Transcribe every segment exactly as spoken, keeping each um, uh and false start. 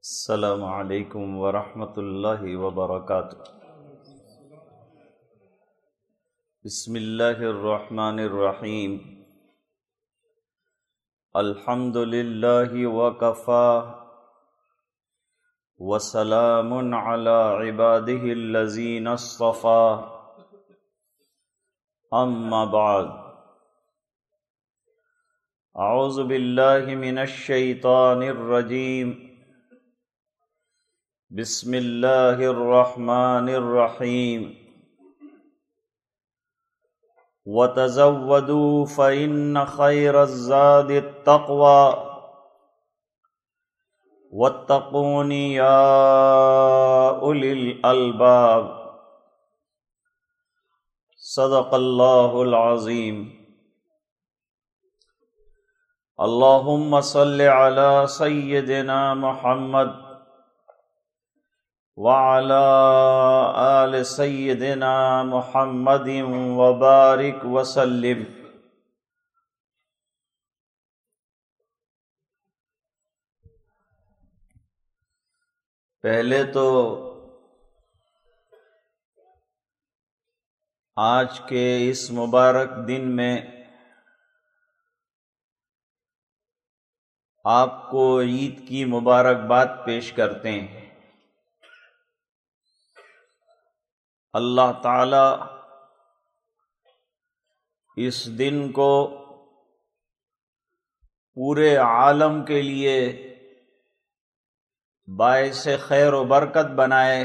السلام علیکم ورحمۃ اللہ وبرکاتہ۔ بسم اللہ الرحمن الرحیم۔ الحمد للہ وکفی وسلام علی عبادہ الذین اصطفی، اما بعد، اعوذ باللہ من الشیطان الرجیم، بسم اللہ الرحمن الرحیم۔ وَتَزَوَّدُوا فَإِنَّ خَيْرَ الزَّادِ التَّقْوَى وَاتَّقُونِ يَا أُولِي الْأَلْبَابِ۔ صدق اللہ العظیم۔ اللہم صل علی سیدنا محمد وعلى آل سیدنا محمد وبارک وسلم۔ پہلے تو آج کے اس مبارک دن میں آپ کو عید کی مبارکباد پیش کرتے ہیں۔ اللہ تعالی اس دن کو پورے عالم کے لیے باعث خیر و برکت بنائے،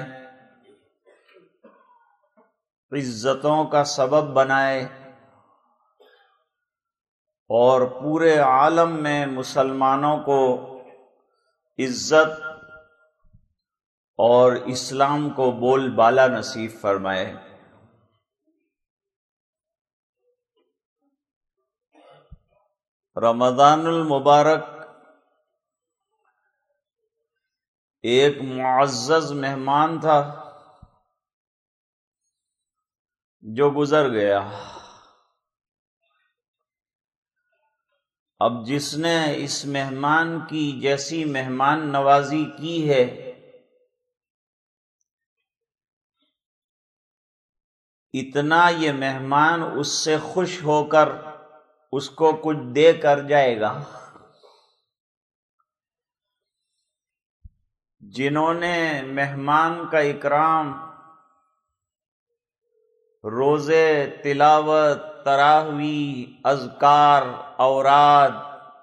عزتوں کا سبب بنائے، اور پورے عالم میں مسلمانوں کو عزت اور اسلام کو بول بالا نصیب فرمائے۔ رمضان المبارک ایک معزز مہمان تھا جو گزر گیا۔ اب جس نے اس مہمان کی جیسی مہمان نوازی کی ہے، اتنا یہ مہمان اس سے خوش ہو کر اس کو کچھ دے کر جائے گا۔ جنہوں نے مہمان کا اکرام روزے، تلاوت، تراویح، اذکار، اوراد،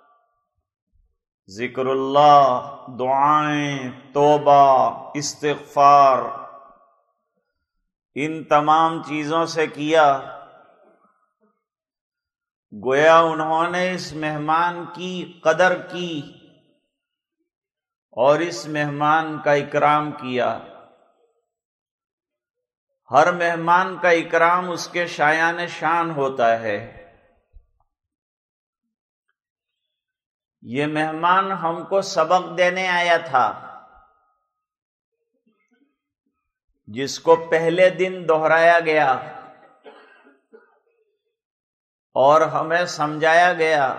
ذکر اللہ، دعائیں، توبہ، استغفار، ان تمام چیزوں سے کیا، گویا انہوں نے اس مہمان کی قدر کی اور اس مہمان کا اکرام کیا۔ ہر مہمان کا اکرام اس کے شایان شان ہوتا ہے۔ یہ مہمان ہم کو سبق دینے آیا تھا، جس کو پہلے دن دہرایا گیا اور ہمیں سمجھایا گیا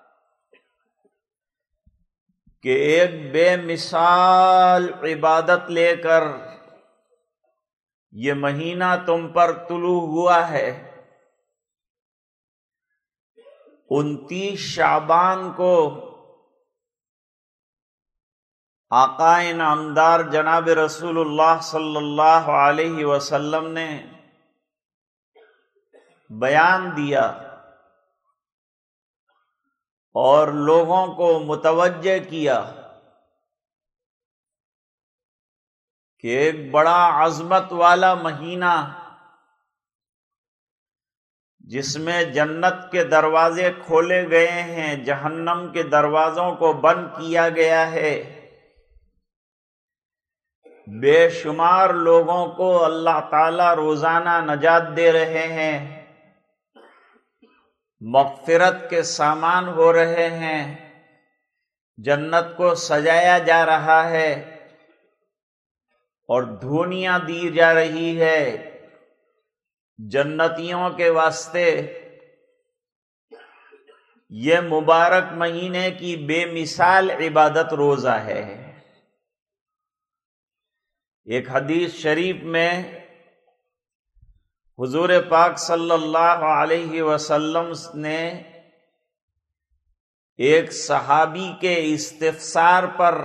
کہ ایک بے مثال عبادت لے کر یہ مہینہ تم پر طلوع ہوا ہے۔ انتیس شعبان کو آقا انعامدار جناب رسول اللہ صلی اللہ علیہ وسلم نے بیان دیا اور لوگوں کو متوجہ کیا کہ ایک بڑا عظمت والا مہینہ، جس میں جنت کے دروازے کھولے گئے ہیں، جہنم کے دروازوں کو بند کیا گیا ہے، بے شمار لوگوں کو اللہ تعالی روزانہ نجات دے رہے ہیں، مغفرت کے سامان ہو رہے ہیں، جنت کو سجایا جا رہا ہے اور دھونیاں دی جا رہی ہے جنتیوں کے واسطے۔ یہ مبارک مہینے کی بے مثال عبادت روزہ ہے۔ ایک حدیث شریف میں حضور پاک صلی اللہ علیہ وسلم نے ایک صحابی کے استفسار پر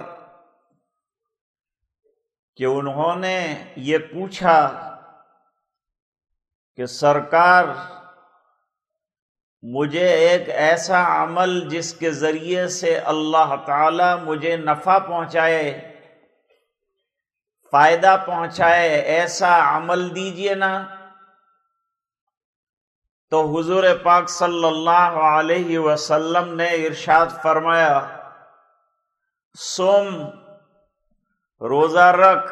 کہ انہوں نے یہ پوچھا کہ سرکار مجھے ایک ایسا عمل جس کے ذریعے سے اللہ تعالی مجھے نفع پہنچائے، فائدہ پہنچائے، ایسا عمل دیجئے نا۔ تو حضور پاک صلی اللہ علیہ وسلم نے ارشاد فرمایا، سم، روزہ رکھ،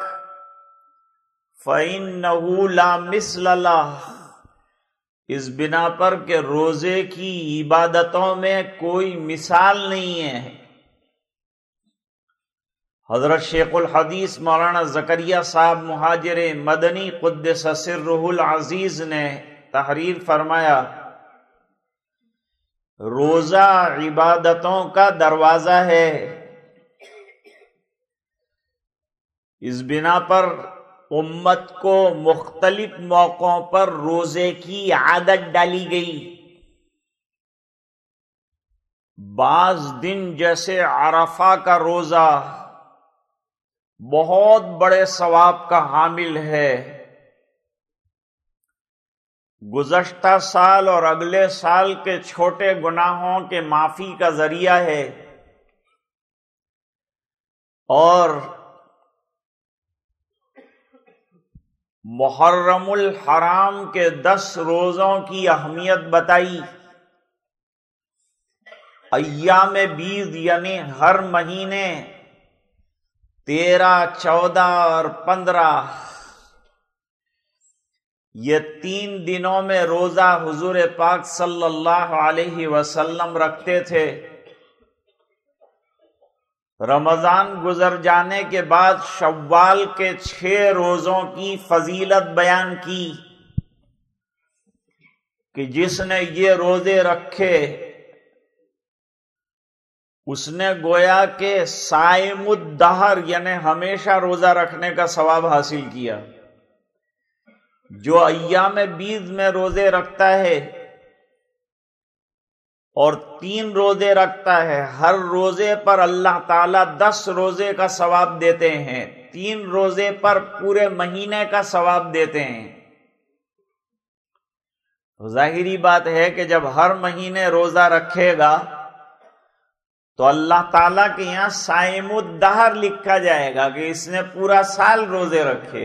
فَإِنَّهُ لَا مِثْلَ لَهُ، اس بنا پر کہ روزے کی عبادتوں میں کوئی مثال نہیں ہے۔ حضرت شیخ الحدیث مولانا زکریا صاحب مہاجر مدنی قدس سرہ العزیز نے تحریر فرمایا، روزہ عبادتوں کا دروازہ ہے، اس بنا پر امت کو مختلف موقعوں پر روزے کی عادت ڈالی گئی۔ بعض دن جیسے عرفہ کا روزہ بہت بڑے ثواب کا حامل ہے، گزشتہ سال اور اگلے سال کے چھوٹے گناہوں کے معافی کا ذریعہ ہے، اور محرم الحرام کے دس روزوں کی اہمیت بتائی۔ ایام بیض یعنی ہر مہینے تیرہ، چودہ اور پندرہ، یہ تین دنوں میں روزہ حضور پاک صلی اللہ علیہ وسلم رکھتے تھے۔ رمضان گزر جانے کے بعد شوال کے چھ روزوں کی فضیلت بیان کی کہ جس نے یہ روزے رکھے اس نے گویا کہ صائم الدہر یعنی ہمیشہ روزہ رکھنے کا ثواب حاصل کیا۔ جو ایام بیض میں روزے رکھتا ہے اور تین روزے رکھتا ہے، ہر روزے پر اللہ تعالیٰ دس روزے کا ثواب دیتے ہیں، تین روزے پر پورے مہینے کا ثواب دیتے ہیں۔ ظاہری بات ہے کہ جب ہر مہینے روزہ رکھے گا تو اللہ تعالیٰ کے یہاں صائم الدہر لکھا جائے گا کہ اس نے پورا سال روزے رکھے۔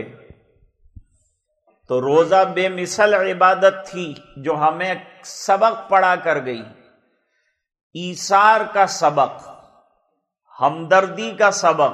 تو روزہ بے مثل عبادت تھی جو ہمیں سبق پڑھا کر گئی، ایثار کا سبق، ہمدردی کا سبق،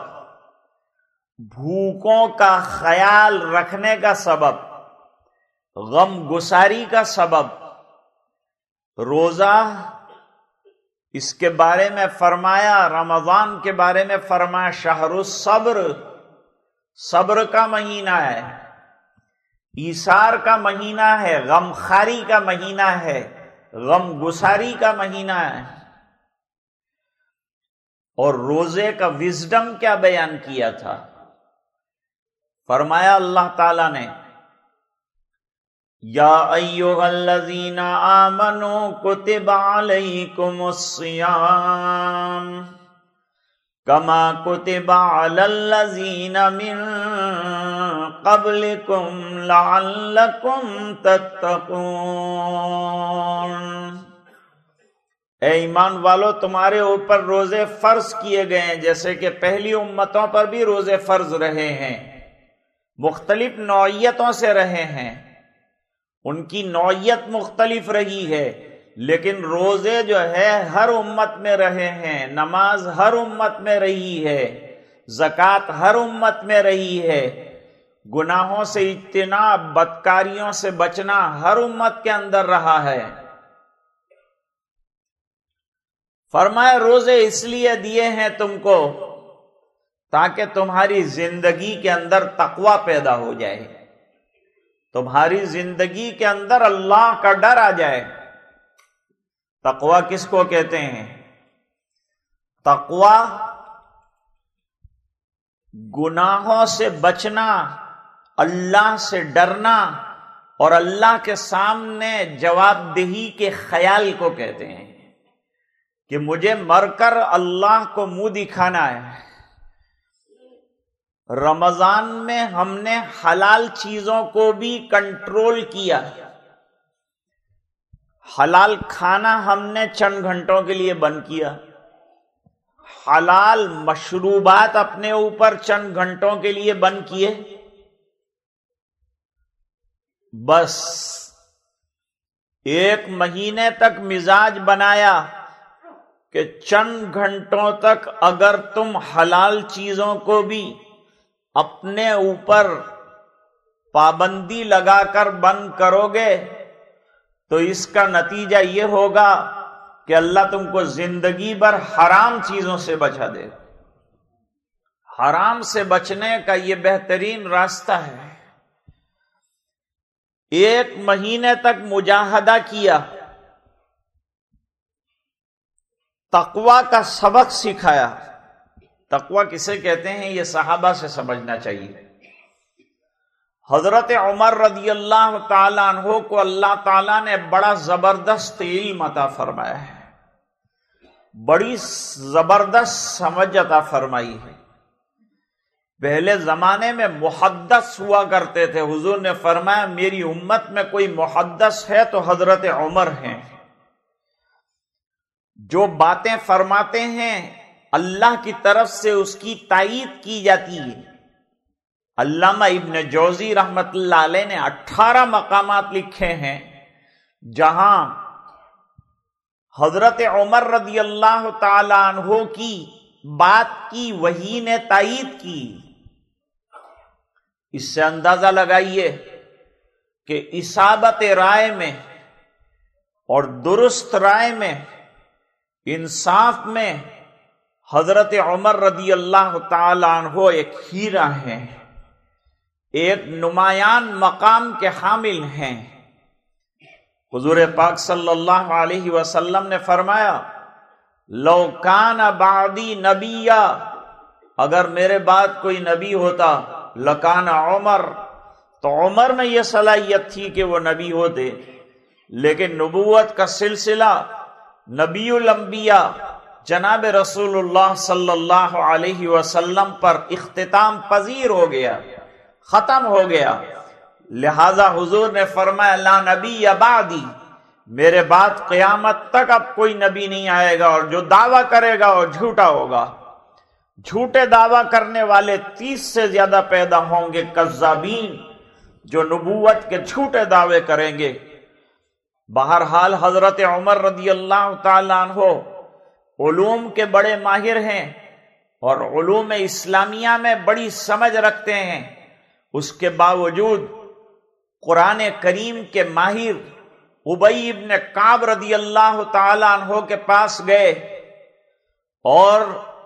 بھوکوں کا خیال رکھنے کا سبق، غم گساری کا سبب۔ روزہ اس کے بارے میں فرمایا، رمضان کے بارے میں فرمایا شہر الصبر، صبر کا مہینہ ہے، ایثار کا مہینہ ہے، غم خواری کا مہینہ ہے، غم گساری کا مہینہ ہے۔ اور روزے کا وزڈم کیا بیان کیا تھا؟ فرمایا اللہ تعالی نے، یا ایھا الذین آمنوا کتب علیکم الصیام کما کتب علی الذین من قبلکم لعلکم تتقون۔ اے ایمان والو، تمہارے اوپر روزے فرض کیے گئے ہیں جیسے کہ پہلی امتوں پر بھی روزے فرض رہے ہیں، مختلف نوعیتوں سے رہے ہیں، ان کی نوعیت مختلف رہی ہے، لیکن روزے جو ہے ہر امت میں رہے ہیں، نماز ہر امت میں رہی ہے، زکوٰۃ ہر امت میں رہی ہے، گناہوں سے اجتناب، بدکاریوں سے بچنا ہر امت کے اندر رہا ہے۔ فرمایا روزے اس لیے دیے ہیں تم کو تاکہ تمہاری زندگی کے اندر تقوی پیدا ہو جائے، تمہاری زندگی کے اندر اللہ کا ڈر آ جائے۔ تقوی کس کو کہتے ہیں؟ تقوی گناہوں سے بچنا، اللہ سے ڈرنا اور اللہ کے سامنے جواب دہی کے خیال کو کہتے ہیں کہ مجھے مر کر اللہ کو منہ دکھانا ہے۔ رمضان میں ہم نے حلال چیزوں کو بھی کنٹرول کیا، حلال کھانا ہم نے چند گھنٹوں کے لیے بند کیا، حلال مشروبات اپنے اوپر چند گھنٹوں کے لیے بند کیے، بس ایک مہینے تک مزاج بنایا کہ چند گھنٹوں تک اگر تم حلال چیزوں کو بھی اپنے اوپر پابندی لگا کر بند کرو گے تو اس کا نتیجہ یہ ہوگا کہ اللہ تم کو زندگی بھر حرام چیزوں سے بچا دے۔ حرام سے بچنے کا یہ بہترین راستہ ہے۔ ایک مہینے تک مجاہدہ کیا، تقوی کا سبق سکھایا۔ تقوی کسے کہتے ہیں یہ صحابہ سے سمجھنا چاہیے۔ حضرت عمر رضی اللہ تعالی عنہ کو اللہ تعالیٰ نے بڑا زبردست علم عطا فرمایا ہے، بڑی زبردست سمجھ عطا فرمائی ہے۔ پہلے زمانے میں محدث ہوا کرتے تھے، حضور نے فرمایا میری امت میں کوئی محدث ہے تو حضرت عمر ہیں، جو باتیں فرماتے ہیں اللہ کی طرف سے اس کی تائید کی جاتی ہے۔ علامہ ابن جوزی رحمت اللہ علیہ نے اٹھارہ مقامات لکھے ہیں جہاں حضرت عمر رضی اللہ تعالی عنہ کی بات کی وحی نے تائید کی۔ اس سے اندازہ لگائیے کہ اصابت رائے میں اور درست رائے میں، انصاف میں حضرت عمر رضی اللہ تعالی عنہ ایک ہیرا ہیں، ایک نمایاں مقام کے حامل ہیں۔ حضور پاک صلی اللہ علیہ وسلم نے فرمایا لو کان بعدی نبیا، اگر میرے بعد کوئی نبی ہوتا لکان عمر، تو عمر میں یہ صلاحیت تھی کہ وہ نبی ہوتے، لیکن نبوت کا سلسلہ نبی الانبیاء جناب رسول اللہ صلی اللہ علیہ وسلم پر اختتام پذیر ہو گیا، ختم ہو گیا، لہذا حضور نے فرمایا لا نبی بعدی، میرے بعد قیامت تک اب کوئی نبی نہیں آئے گا، اور جو دعویٰ کرے گا وہ جھوٹا ہوگا۔ جھوٹے دعویٰ کرنے والے تیس سے زیادہ پیدا ہوں گے، کذابین جو نبوت کے جھوٹے دعوے کریں گے۔ بہرحال حضرت عمر رضی اللہ تعالیٰ عنہ علوم کے بڑے ماہر ہیں اور علوم اسلامیہ میں بڑی سمجھ رکھتے ہیں، اس کے باوجود قرآن کریم کے ماہر ابی ابن کعب رضی اللہ تعالی عنہ کے پاس گئے اور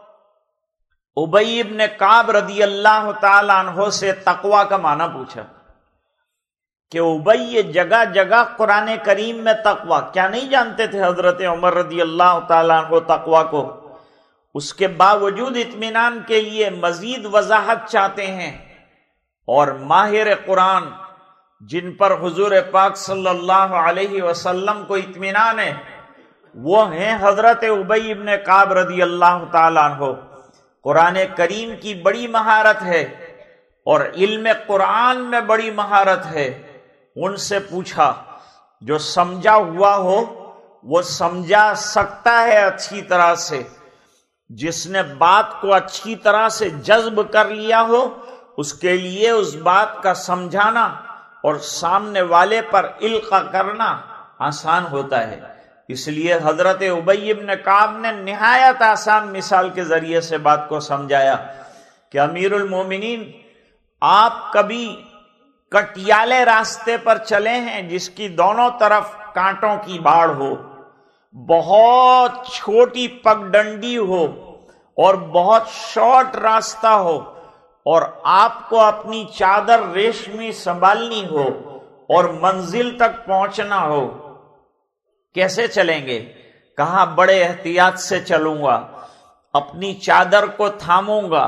ابی ابن کعب رضی اللہ تعالی عنہ سے تقوی کا معنی پوچھا کہ ابی یہ جگہ جگہ قرآن کریم میں تقوی، کیا نہیں جانتے تھے حضرت عمر رضی اللہ تعالی عنہ تقوی کو؟ اس کے باوجود اطمینان کے لیے مزید وضاحت چاہتے ہیں، اور ماہر قرآن جن پر حضور پاک صلی اللہ علیہ وسلم کو اطمینان ہے وہ ہیں حضرت ابی ابن کعب رضی اللہ تعالی عنہ۔ قرآن کریم کی بڑی مہارت ہے اور علم قرآن میں بڑی مہارت ہے۔ ان سے پوچھا جو سمجھا ہوا ہو وہ سمجھا سکتا ہے اچھی طرح سے، جس نے بات کو اچھی طرح سے جذب کر لیا ہو اس کے لیے اس بات کا سمجھانا اور سامنے والے پر القاء کرنا آسان ہوتا ہے۔ اس لیے حضرت ابی ابن کعب نے نہایت آسان مثال کے ذریعے سے بات کو سمجھایا کہ امیر المومنین، آپ کبھی کٹیالے راستے پر چلے ہیں جس کی دونوں طرف کانٹوں کی باڑ ہو، بہت چھوٹی پگڈنڈی ہو اور بہت شارٹ راستہ ہو، اور آپ کو اپنی چادر ریشمی سنبھالنی ہو اور منزل تک پہنچنا ہو، کیسے چلیں گے؟ کہا بڑے احتیاط سے چلوں گا، اپنی چادر کو تھاموں گا،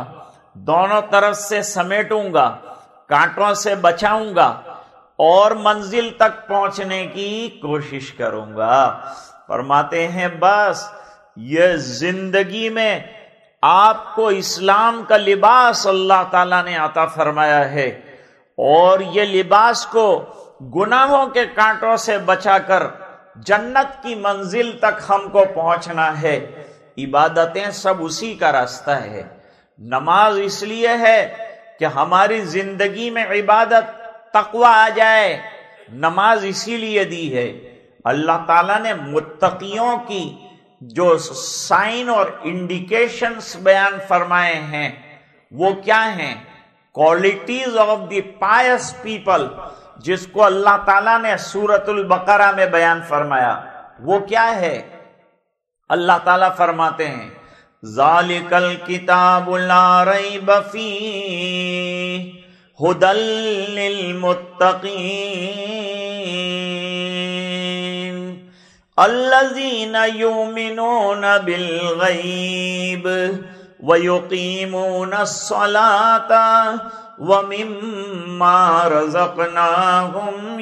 دونوں طرف سے سمیٹوں گا، کانٹوں سے بچاؤں گا اور منزل تک پہنچنے کی کوشش کروں گا۔ فرماتے ہیں بس یہ زندگی میں آپ کو اسلام کا لباس اللہ تعالیٰ نے عطا فرمایا ہے، اور یہ لباس کو گناہوں کے کانٹوں سے بچا کر جنت کی منزل تک ہم کو پہنچنا ہے۔ عبادتیں سب اسی کا راستہ ہے۔ نماز اس لیے ہے کہ ہماری زندگی میں عبادت تقوی آ جائے، نماز اسی لیے دی ہے۔ اللہ تعالیٰ نے متقیوں کی جو سائن اور انڈیکیشنز بیان فرمائے ہیں وہ کیا ہیں؟ Qualities of the pious people, جس کو اللہ تعالیٰ نے سورۃ البقرہ میں بیان فرمایا، وہ کیا ہے؟ اللہ تعالیٰ فرماتے ہیں ذالک الکتاب لا ریب فیہ ھدی للمتقین الذین یؤمنون بالغیب وَيُقِيمُونَ الصَّلَاةَ وَمِمَّا رَزَقْنَاهُمْ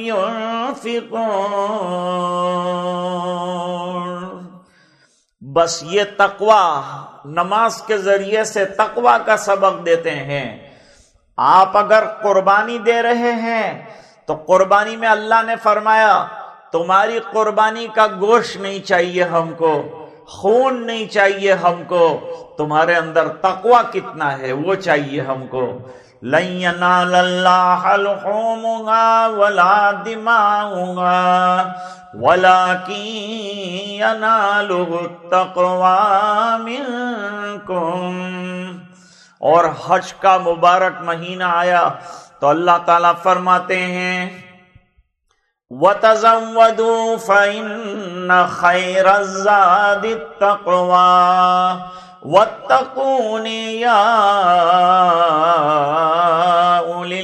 يُنْفِقُونَ۔ بس یہ تقوی نماز کے ذریعے سے تقوی کا سبق دیتے ہیں۔ آپ اگر قربانی دے رہے ہیں تو قربانی میں اللہ نے فرمایا تمہاری قربانی کا گوشت نہیں چاہیے ہم کو، خون نہیں چاہیے ہم کو، تمہارے اندر تقوی کتنا ہے وہ چاہیے ہم کو۔ لَن يَنَالَ اللَّهَ لُحُومُهَا وَلَا دِمَاؤُهَا وَلَكِن يَنَالُهُ التَّقْوَىٰ مِنكُمْ۔ اور حج کا مبارک مہینہ آیا تو اللہ تعالیٰ فرماتے ہیں وَتَزَوَّدُوا فَإِنَّ خَيْرَ الزَّادِ التَّقْوَىٰ وَاتَّقُونِ يَا أُولِي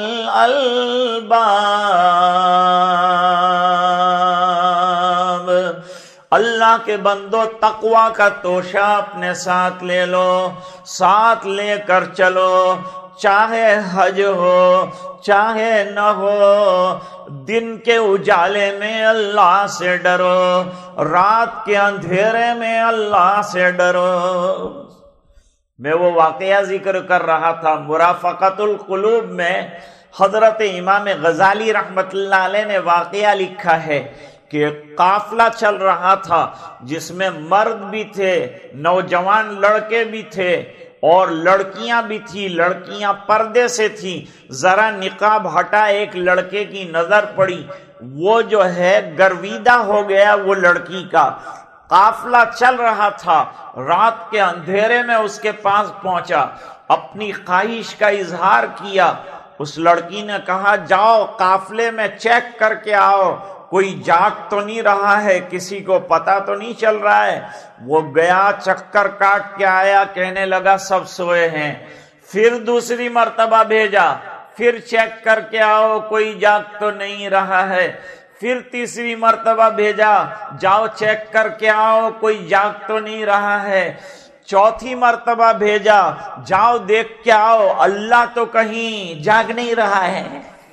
الْأَلْبَابِ۔ اللہ کے بندو تقوی کا توشہ اپنے ساتھ لے لو، ساتھ لے کر چلو، چاہے حج ہو چاہے نہ ہو، دن کے اجالے میں اللہ سے ڈرو، رات کے اندھیرے میں اللہ سے ڈرو۔ میں وہ واقعہ ذکر کر رہا تھا مرافقت القلوب میں، حضرت امام غزالی رحمت اللہ علیہ نے واقعہ لکھا ہے کہ قافلہ چل رہا تھا جس میں مرد بھی تھے، نوجوان لڑکے بھی تھے اور لڑکیاں بھی تھی۔ لڑکیاں پردے سے تھی، ذرا نقاب ہٹا ایک لڑکے کی نظر پڑی، وہ جو ہے گرویدہ ہو گیا وہ لڑکی کا۔ قافلہ چل رہا تھا، رات کے اندھیرے میں اس کے پاس پہنچا، اپنی خواہش کا اظہار کیا۔ اس لڑکی نے کہا جاؤ قافلے میں چیک کر کے آؤ، کوئی جاگ تو نہیں رہا ہے، کسی کو پتا تو نہیں چل رہا ہے۔ وہ گیا، چکر کاٹ کے آیا، کہنے لگا سب سوئے ہیں۔ پھر دوسری مرتبہ بھیجا، پھر چیک کر کے آؤ، کوئی جاگ تو نہیں رہا ہے۔ پھر تیسری مرتبہ بھیجا، جاؤ چیک کر کے آؤ، کوئی جاگ تو نہیں رہا ہے۔ چوتھی مرتبہ بھیجا، جاؤ دیکھ کے آؤ، اللہ تو کہیں جاگ نہیں رہا ہے۔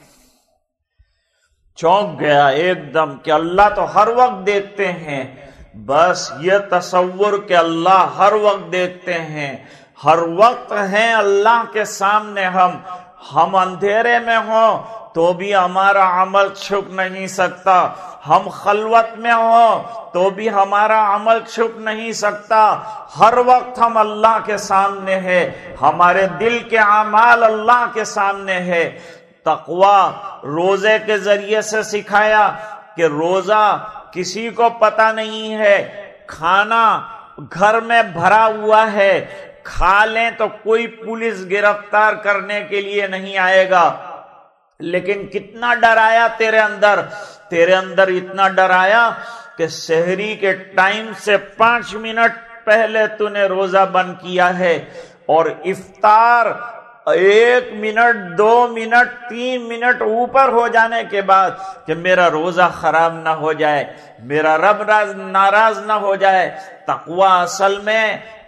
چونک گیا ایک دم کہ اللہ تو ہر وقت دیکھتے ہیں۔ بس یہ تصور کہ اللہ ہر وقت دیکھتے ہیں، ہر وقت ہیں اللہ کے سامنے۔ ہم ہم اندھیرے میں ہوں تو بھی ہمارا عمل چھپ نہیں سکتا، ہم خلوت میں ہوں تو بھی ہمارا عمل چھپ نہیں سکتا۔ ہر وقت ہم اللہ کے سامنے ہیں، ہمارے دل کے اعمال اللہ کے سامنے ہے۔ تقوی روزے کے ذریعے سے سکھایا کہ روزہ کسی کو پتہ نہیں ہے، کھانا گھر میں بھرا ہوا ہے، کھا لیں تو کوئی پولیس گرفتار کرنے کے لیے نہیں آئے گا۔ لیکن کتنا ڈر آیا تیرے اندر، تیرے اندر اتنا ڈر آیا کہ سحری کے ٹائم سے پانچ منٹ پہلے تو نے روزہ بند کیا ہے، اور افطار ایک منٹ دو منٹ تین منٹ اوپر ہو جانے کے بعد کہ میرا روزہ خراب نہ ہو جائے، میرا رب ناراض نہ ہو جائے۔ تقوی اصل میں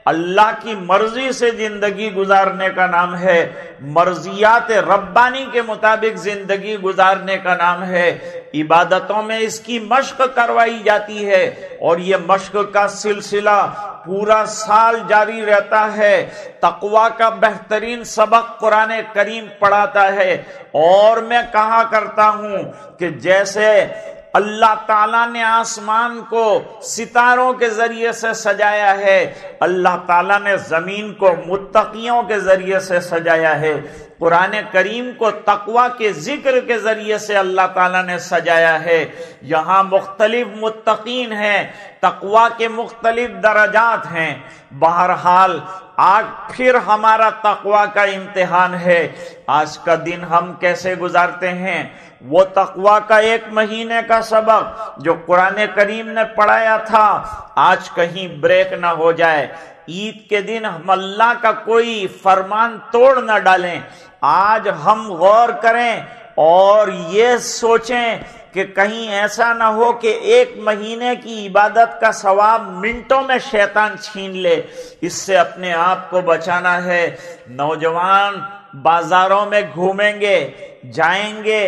اللہ کی مرضی سے زندگی گزارنے کا نام ہے، مرضیات ربانی کے مطابق زندگی گزارنے کا نام ہے۔ عبادتوں میں اس کی مشق کروائی جاتی ہے اور یہ مشق کا سلسلہ پورا سال جاری رہتا ہے۔ تقویٰ کا بہترین سبق قرآن کریم پڑھاتا ہے، اور میں کہا کرتا ہوں کہ جیسے اللہ تعالیٰ نے آسمان کو ستاروں کے ذریعے سے سجایا ہے، اللہ تعالیٰ نے زمین کو متقیوں کے ذریعے سے سجایا ہے۔ قرآن کریم کو تقویٰ کے ذکر کے ذریعے سے اللہ تعالیٰ نے سجایا ہے۔ یہاں مختلف متقین ہیں، تقویٰ کے مختلف درجات ہیں۔ بہرحال آج پھر ہمارا تقویٰ کا امتحان ہے۔ آج کا دن ہم کیسے گزارتے ہیں؟ وہ تقویٰ کا ایک مہینے کا سبق جو قرآن کریم نے پڑھایا تھا آج کہیں بریک نہ ہو جائے۔ عید کے دن ہم اللہ کا کوئی فرمان توڑ نہ ڈالیں۔ آج ہم غور کریں اور یہ سوچیں کہ کہیں ایسا نہ ہو کہ ایک مہینے کی عبادت کا ثواب منٹوں میں شیطان چھین لے۔ اس سے اپنے آپ کو بچانا ہے۔ نوجوان بازاروں میں گھومیں گے، جائیں گے،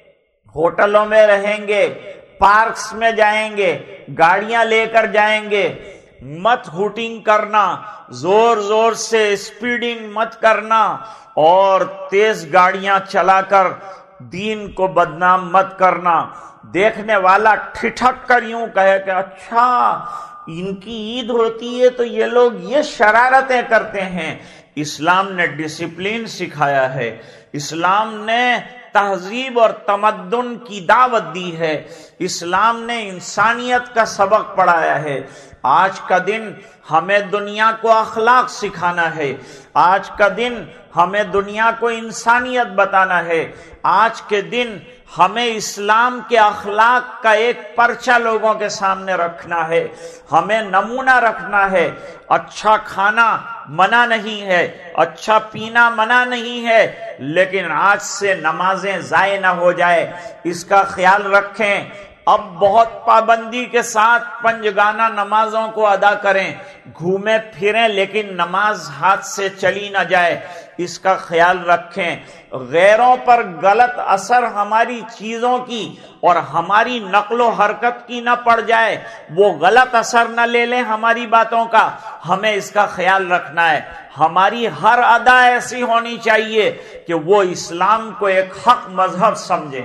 ہوٹلوں میں رہیں گے، پارکس میں جائیں گے، گاڑیاں لے کر جائیں گے۔ مت ہوٹنگ کرنا، زور زور سے اسپیڈنگ مت کرنا، اور تیز گاڑیاں چلا کر دین کو بدنام مت کرنا۔ دیکھنے والا ٹھٹک کر یوں کہے کہ اچھا ان کی عید ہوتی ہے تو یہ لوگ یہ شرارتیں کرتے ہیں۔ اسلام نے ڈسپلین سکھایا ہے، اسلام نے تہذیب اور تمدن کی دعوت دی ہے، اسلام نے انسانیت کا سبق پڑھایا ہے۔ آج کا دن ہمیں دنیا کو اخلاق سکھانا ہے، آج کا دن ہمیں دنیا کو انسانیت بتانا ہے، آج کے دن ہمیں اسلام کے اخلاق کا ایک پرچہ لوگوں کے سامنے رکھنا ہے، ہمیں نمونہ رکھنا ہے۔ اچھا کھانا منع نہیں ہے، اچھا پینا منع نہیں ہے، لیکن آج سے نمازیں ضائع نہ ہو جائے اس کا خیال رکھیں۔ اب بہت پابندی کے ساتھ پنجگانہ نمازوں کو ادا کریں، گھومیں پھریں لیکن نماز ہاتھ سے چلی نہ جائے، اس کا خیال رکھیں۔ غیروں پر غلط اثر ہماری چیزوں کی اور ہماری نقل و حرکت کی نہ پڑ جائے، وہ غلط اثر نہ لے لیں ہماری باتوں کا، ہمیں اس کا خیال رکھنا ہے۔ ہماری ہر ادا ایسی ہونی چاہیے کہ وہ اسلام کو ایک حق مذہب سمجھیں۔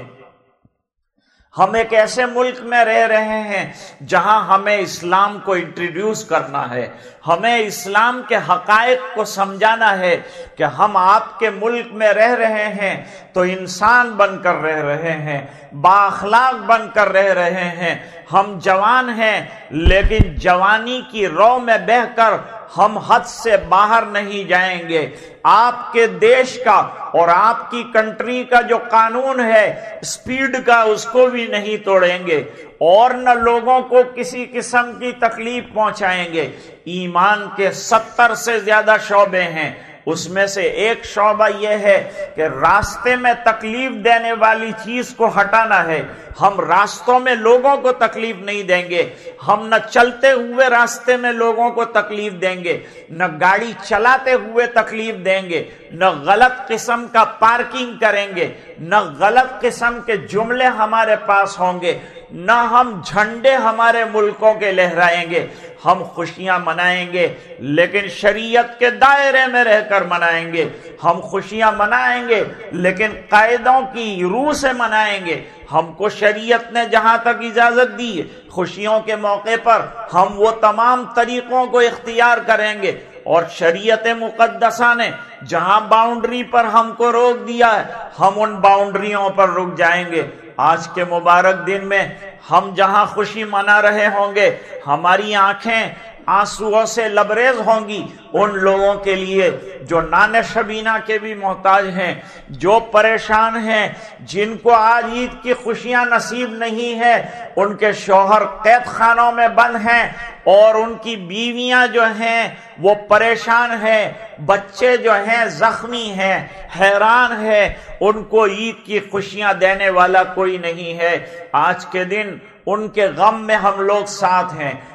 ہم ایک ایسے ملک میں رہ رہے ہیں جہاں ہمیں اسلام کو انٹروڈیوس کرنا ہے، ہمیں اسلام کے حقائق کو سمجھانا ہے کہ ہم آپ کے ملک میں رہ رہے ہیں تو انسان بن کر رہ رہے ہیں، با اخلاق بن کر رہ رہے ہیں۔ ہم جوان ہیں لیکن جوانی کی رو میں بہہ کر ہم حد سے باہر نہیں جائیں گے۔ آپ کے دیش کا اور آپ کی کنٹری کا جو قانون ہے اسپیڈ کا، اس کو بھی نہیں توڑیں گے اور نہ لوگوں کو کسی قسم کی تکلیف پہنچائیں گے۔ ایمان کے ستر سے زیادہ شعبے ہیں، اس میں سے ایک شعبہ یہ ہے کہ راستے میں تکلیف دینے والی چیز کو ہٹانا ہے۔ ہم راستوں میں لوگوں کو تکلیف نہیں دیں گے، ہم نہ چلتے ہوئے راستے میں لوگوں کو تکلیف دیں گے، نہ گاڑی چلاتے ہوئے تکلیف دیں گے، نہ غلط قسم کا پارکنگ کریں گے، نہ غلط قسم کے جملے ہمارے پاس ہوں گے، نہ ہم جھنڈے ہمارے ملکوں کے لہرائیں گے۔ ہم خوشیاں منائیں گے لیکن شریعت کے دائرے میں رہ کر منائیں گے، ہم خوشیاں منائیں گے لیکن قاعدوں کی روح سے منائیں گے۔ ہم کو شریعت نے جہاں تک اجازت دی خوشیوں کے موقع پر ہم وہ تمام طریقوں کو اختیار کریں گے، اور شریعت مقدسہ نے جہاں باؤنڈری پر ہم کو روک دیا ہے ہم ان باؤنڈریوں پر رک جائیں گے۔ آج کے مبارک دن میں ہم جہاں خوشی منا رہے ہوں گے ہماری آنکھیں آنسوؤں سے لبریز ہوں گی ان لوگوں کے لیے جو نان شبینہ کے بھی محتاج ہیں، جو پریشان ہیں، جن کو آج عید کی خوشیاں نصیب نہیں ہیں، ان کے شوہر قید خانوں میں بند ہیں اور ان کی بیویاں جو ہیں وہ پریشان ہیں، بچے جو ہیں زخمی ہیں، حیران ہیں، ان کو عید کی خوشیاں دینے والا کوئی نہیں ہے۔ آج کے دن ان کے غم میں ہم لوگ ساتھ ہیں،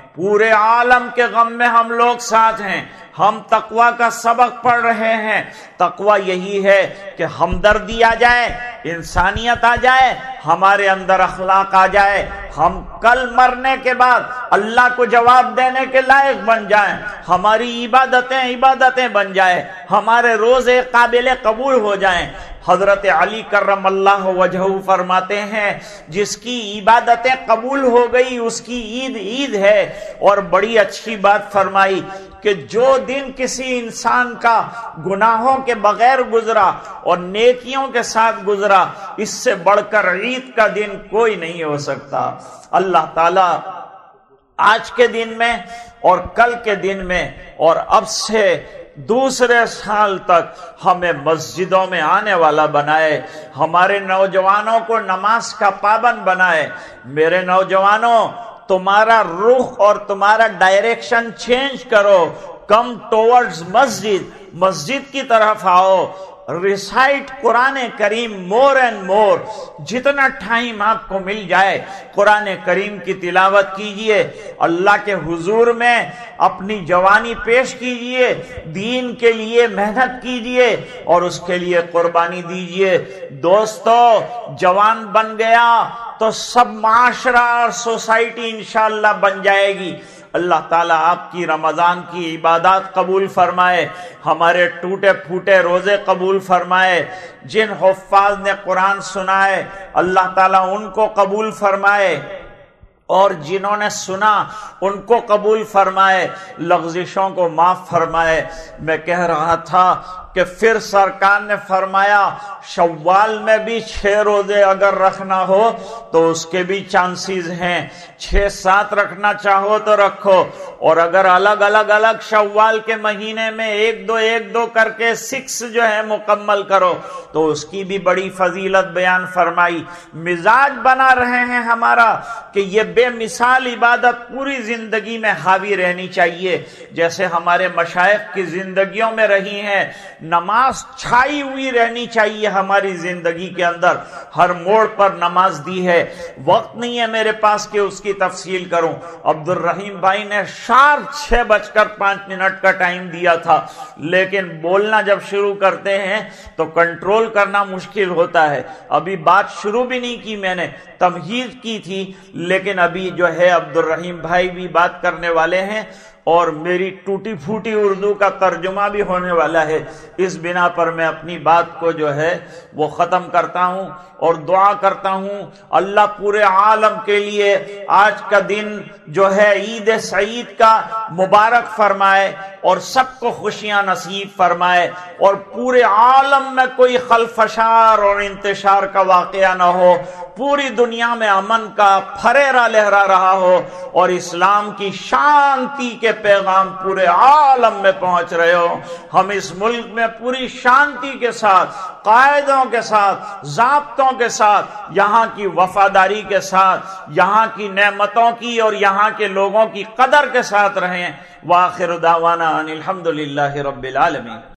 پورے عالم کے غم میں ہم لوگ ساتھ ہیں. ہم تقوی کا سبق پڑھ رہے ہیں. تقوی یہی ہے کہ ہمدردی آ جائے, انسانیت آ جائے, ہمارے اندر اخلاق آ جائے, ہم کل مرنے کے بعد اللہ کو جواب دینے کے لائق بن جائیں, ہماری عبادتیں عبادتیں بن جائیں, ہمارے روزے قابل قبول ہو جائیں. حضرت علی کرم اللہ وجہہ فرماتے ہیں جس کی عبادتیں قبول ہو گئی اس کی عید عید ہے. اور بڑی اچھی بات فرمائی کہ جو دن کسی انسان کا گناہوں کے بغیر گزرا اور نیکیوں کے ساتھ گزرا, اس سے بڑھ کر عید کا دن کوئی نہیں ہو سکتا. اللہ تعالی آج کے دن میں اور کل کے دن میں اور اب سے دوسرے سال تک ہمیں مسجدوں میں آنے والا بنائے, ہمارے نوجوانوں کو نماز کا پابند بنائے. میرے نوجوانوں, تمہارا رخ اور تمہارا ڈائریکشن چینج کرو, کم ٹورڈز مسجد, مسجد کی طرف آؤ. Recite Quran cream more and more, جتنا ٹائم آپ کو مل جائے قرآن کریم کی تلاوت کیجئے, اللہ کے حضور میں اپنی جوانی پیش کیجئے, دین کے لیے محنت کیجئے اور اس کے لیے قربانی دیجئے. دوستو, جوان بن گیا تو سب معاشرہ اور سوسائٹی انشاءاللہ بن جائے گی. اللہ تعالیٰ آپ کی رمضان کی عبادات قبول فرمائے, ہمارے ٹوٹے پھوٹے روزے قبول فرمائے. جن حفاظ نے قرآن سنائے اللہ تعالیٰ ان کو قبول فرمائے, اور جنہوں نے سنا ان کو قبول فرمائے, لغزشوں کو معاف فرمائے. میں کہہ رہا تھا کہ پھر سرکار نے فرمایا شوال میں بھی چھ روزے اگر رکھنا ہو تو اس کے بھی چانسز ہیں, چھ سات رکھنا چاہو تو رکھو, اور اگر الگ الگ الگ شوال کے مہینے میں ایک دو ایک دو کر کے سکس جو ہے مکمل کرو تو اس کی بھی بڑی فضیلت بیان فرمائی. مزاج بنا رہے ہیں ہمارا کہ یہ بے مثال عبادت پوری زندگی میں حاوی رہنی چاہیے, جیسے ہمارے مشائخ کی زندگیوں میں رہی ہیں. نماز چھائی ہوئی رہنی چاہیے ہماری زندگی کے اندر, ہر موڑ پر نماز دی ہے. وقت نہیں ہے میرے پاس کہ اس کی تفصیل کروں. عبد الرحیم بھائی نے شارپ چھ بج کر پانچ منٹ کا ٹائم دیا تھا, لیکن بولنا جب شروع کرتے ہیں تو کنٹرول کرنا مشکل ہوتا ہے. ابھی بات شروع بھی نہیں کی, میں نے تمہید کی تھی, لیکن ابھی جو ہے عبد الرحیم بھائی بھی بات کرنے والے ہیں اور میری ٹوٹی پھوٹی اردو کا ترجمہ بھی ہونے والا ہے. اس بنا پر میں اپنی بات کو جو ہے وہ ختم کرتا ہوں اور دعا کرتا ہوں اللہ پورے عالم کے لیے آج کا دن جو ہے عید سعید کا مبارک فرمائے اور سب کو خوشیاں نصیب فرمائے, اور پورے عالم میں کوئی خلفشار اور انتشار کا واقعہ نہ ہو, پوری دنیا میں امن کا پھریرا لہرا رہا ہو اور اسلام کی شانتی کے پیغام پورے عالم میں پہنچ رہے ہو. ہم اس ملک میں پوری شانتی کے ساتھ, قاعدوں کے ساتھ, ضابطوں کے ساتھ, یہاں کی وفاداری کے ساتھ, یہاں کی نعمتوں کی اور یہاں کے لوگوں کی قدر کے ساتھ رہیں. وآخر دعوانا ان الحمد للہ رب العالمین.